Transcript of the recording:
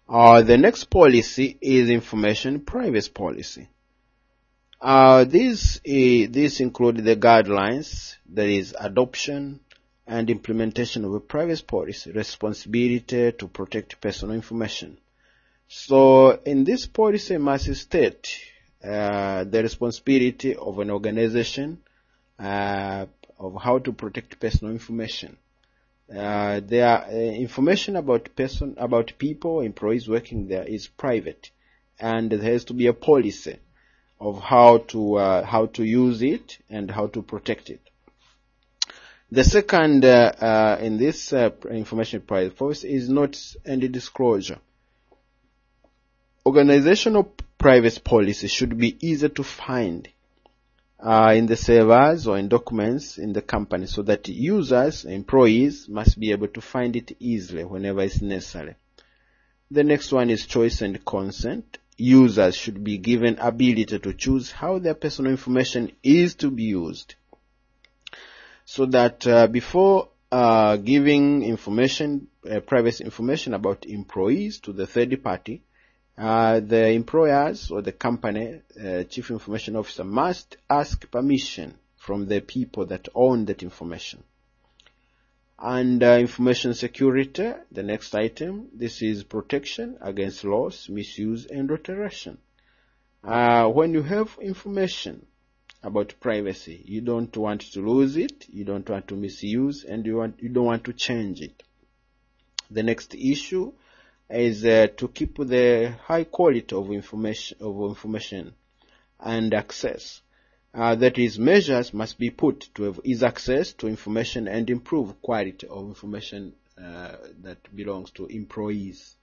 The next policy is information privacy policy. These include the guidelines, that is adoption and implementation of a privacy policy, responsibility to protect personal information. So in this policy must state the responsibility of an organization of how to protect personal information. Their information about people, employees working there is private, and there has to be a policy of how to use it and how to protect it. The second in this information privacy policy is notice and disclosure. Organizational privacy policy should be easy to find in the servers or in documents in the company, so that users, employees must be able to find it easily whenever it's necessary. The next one is choice and consent. Users should be given ability to choose how their personal information is to be used, so that before giving information, privacy information about employees to the third party, the employers or the company chief information officer must ask permission from the people that own that information. And information security, the next item, this is protection against loss, misuse, and alteration. When you have information about privacy, you don't want to lose it, you don't want to misuse, and you don't want to change it. The next issue is to keep the high quality of information and access. That is, measures must be put to have easy access to information and improve quality of information that belongs to employees.